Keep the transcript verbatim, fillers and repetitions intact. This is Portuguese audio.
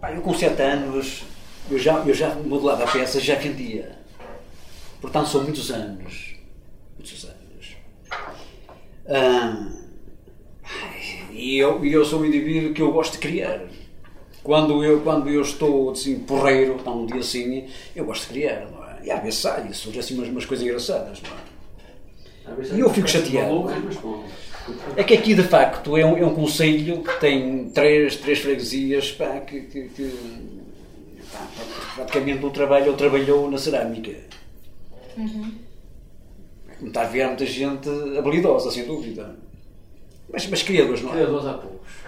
Pá, eu com sete anos, eu já, eu já modelava peças, já vendia. Portanto, são muitos anos. Muitos anos. Ah, e eu, eu sou um indivíduo que eu gosto de criar. Quando eu, quando eu estou assim, porreiro, está um dia assim, eu gosto de criar, não é? E às vezes sai, surge assim umas, umas coisas engraçadas, não é? E eu fico chateado. É que aqui, de facto, é um, é um concelho que tem três, três freguesias, pá, que, que, que pá, praticamente o trabalho, ele trabalhou na cerâmica. Uhum. Como está a ver, há muita gente habilidosa, sem dúvida. Mas, mas criadores, não é? Criadores há poucos.